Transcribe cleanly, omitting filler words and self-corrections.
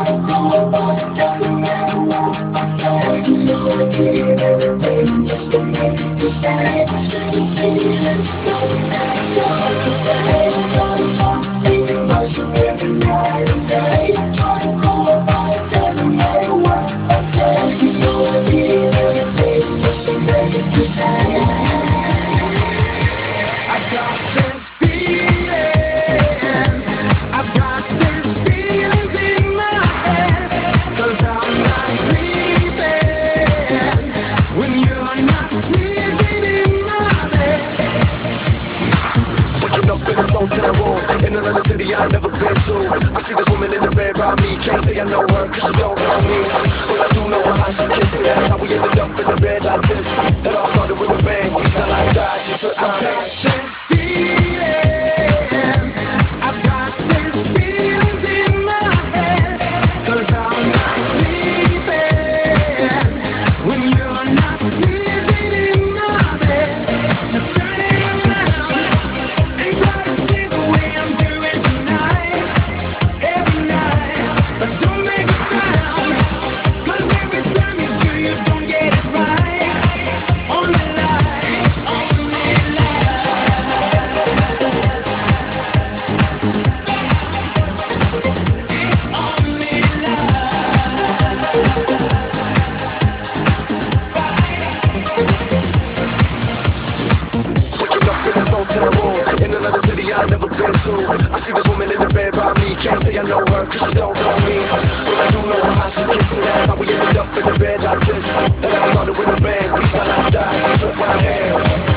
In another city I've never been to. I see this woman in the bed by me. Can't say I know her cause she don't know me. But I do know how she kissed it. That's how we ended up in the bed like this. It all started with a bang. We fell like that. She took my hand. This feeling, I've got this feelings in my head. Cause I'm not sleeping when you're not sleeping in my bed. So turn it around and try to see the way I'm doing tonight, every night. But don't make a sound, cause every time you do, you don't get it right. Only lie, only in another city I've never been to. I see this woman in the bed by me. Can't say I know her cause she don't know me. But I do know how she kissed it. That's how we ended up in the bed like this. And I started with a bang. We fell like that. She took my hand.